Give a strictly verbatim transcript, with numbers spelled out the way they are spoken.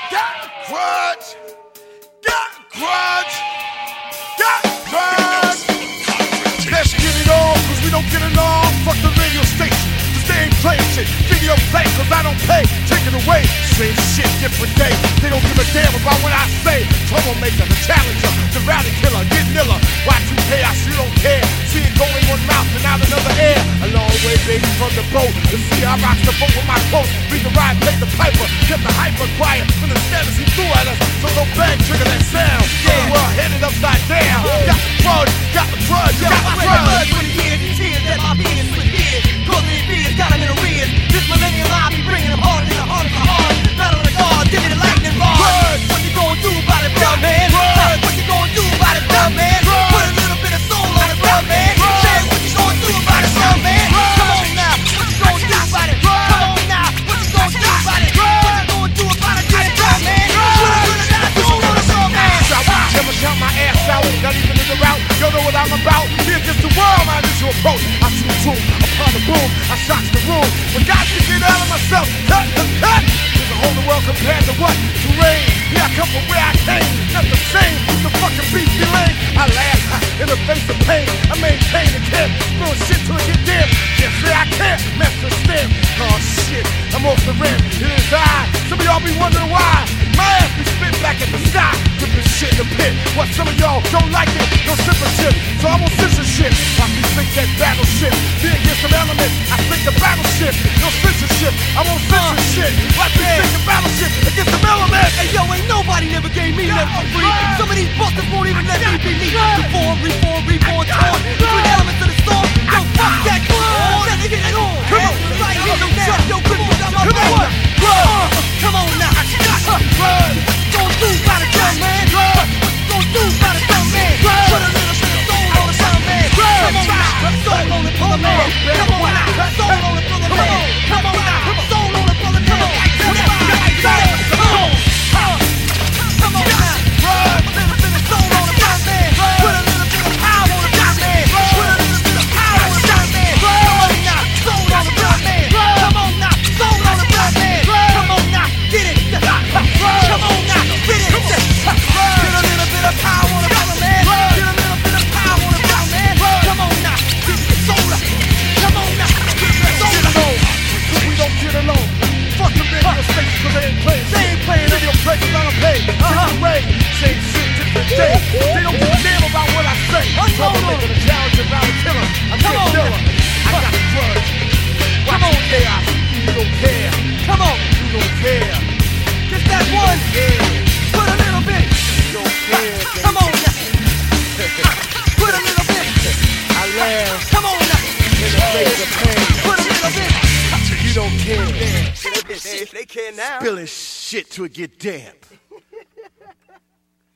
got grudge, got grudge, got grudge. Let's get it on, cause we don't get along. Fuck the radio station, cause they ain't playing shit. Video play, cause I don't pay, take it away. Same shit, different day. They don't give a damn about what I say. Troublemaker, the challenger, the rally killer, get niller. Y two K, I sure don't care. See it going one mouth and out another air. A long way, baby, from the boat. To see I rock the boat with my coat. Read the ride, play the piper. Kept the hyper quiet from the status he threw at us. So don't bang, trigger that sound. Yeah, well, headed upside down. Got the grudge, got the grudge, got the grudge. When he hears, he tears that my being with years. Cause these beers got him in arrears. This millennium I'll be bringing him harder than a heart of a heart. Battle of the gods, give me the lightning rod. What you gonna do about it, bro, man? What you gonna do about it, bro, man? Put a little bit of soul on it, bro, man. Say what you gonna do about it, bro, man? Come on now, what you gonna do about it? Come on now, what you gonna do about it? What you gonna do about it, yeah, bro, man? Put a little bit of soul on it, bro, man. Never count my ass out, not even in the route. You know what I'm about. Here's just the world, my initial approach. I shoot boom, upon the boom, I shock the room. But God can get out of myself. Cut, cut, cut. There's a whole new world compared to what? Terrain. Yeah, I come from where I came. Not the same. The fucking beast be lame. I laugh in the face of pain. I maintain the camp. Spill shit till it get dim. Yeah, see, I can't mess the stem. Oh shit, I'm off the rim. It is I. Some of y'all be wondering why. My ass be spit back at the sky. Ripping shit in the pit. What some of y'all don't like it, no censorship. So I'm on censorship. I can think that battleship. Be against some elements. I think the battleship. No censorship. I'm on censorship. Like we think the battleship against some elements. Hey yo, ain't nobody never gave me nothing for free. Some of these busters won't even let me be me. Reform, reform, reborn, torn. Between elements of the storm. Yo, fuck that, come on. Let's get it on. Come on, right here, yo, now. Yo, good one, got my back. Come on now. What you gonna do about it, young man? What you gonna do about it, young man? Put a little bit of soul on it, young man. Come on now, soul on it, brother man. Come on now, soul on it, brother man. Come on now, soul on it, brother man. Come on, come on, come on now. Put a little bit of soul on it, brother man. Put a little bit of power on it, brother man. Put a little bit of power on it, brother man. Come on now, soul on it, brother man. Come on now, soul on it, brother man. Come on now, get it. Come on now, get it. Get a little bit of power on it, brother man. Get a little bit of power on it, brother man. Come on now, get the soul up. Come on now, get the soul up. Cause we don't get along. Fuck the radio stations cause they ain't playing. They ain't playing radio places I don't pay. Different way, same shit, different day. They don't give a damn about what I say. Troublemaker, the challenger, rally killer. I'm Come on, killer. I got a grudge. Come on, there. You don't care. Come on, You don't care. just that one. Put a little bit. You don't care. Come on now. Put a little bit. I laugh Come on now. in the face of pain. Put a little bit. You don't care. They care now. Spilling shit till it get damp.